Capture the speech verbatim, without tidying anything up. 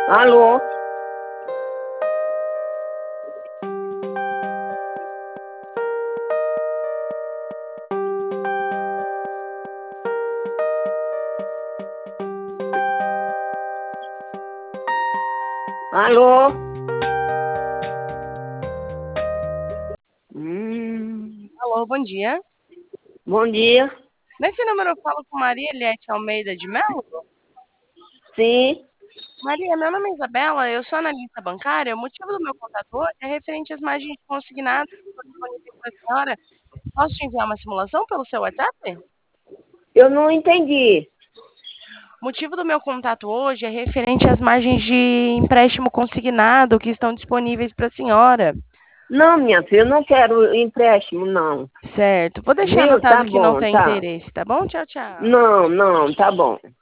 Alô? Alô? Hum, Alô, bom dia. bom dia. Nesse número eu falo com Maria Eliette Almeida de Mello? Sim. Maria, meu nome é Isabela, eu sou analista bancária. O motivo do meu contato hoje é referente às margens consignadas que estão disponíveis para a senhora. Posso te enviar uma simulação pelo seu WhatsApp? Eu não entendi. O motivo do meu contato hoje é referente às margens de empréstimo consignado que estão disponíveis para a senhora. Não, minha filha, eu não quero empréstimo, não. Certo. Vou deixar Viu? Tá anotado que não bom, tem tá. interesse, tá bom? Tchau, tchau. Não, não, tá bom.